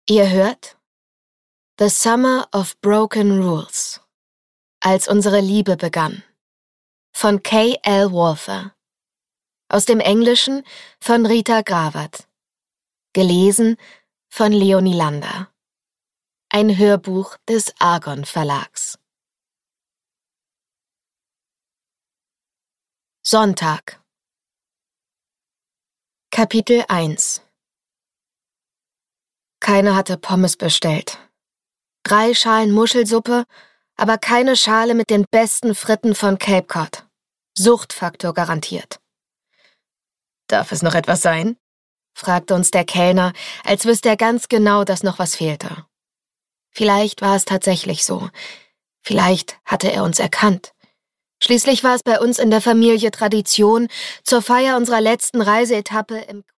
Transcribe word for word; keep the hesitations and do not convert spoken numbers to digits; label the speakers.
Speaker 1: Ihr hört The Summer of Broken Rules, als unsere Liebe begann, von K L Walther, aus dem Englischen von Rita Grawert, gelesen von Leonie Lander, ein Hörbuch des Argon Verlags. Sonntag. Kapitel eins. Keiner hatte Pommes bestellt. Drei Schalen Muschelsuppe, aber keine Schale mit den besten Fritten von Cape Cod. Suchtfaktor garantiert. »Darf es noch etwas sein?« fragte uns der Kellner, als wüsste er ganz genau, dass noch was fehlte. Vielleicht war es tatsächlich so. Vielleicht hatte er uns erkannt. Schließlich war es bei uns in der Familie Tradition, zur Feier unserer letzten Reiseetappe im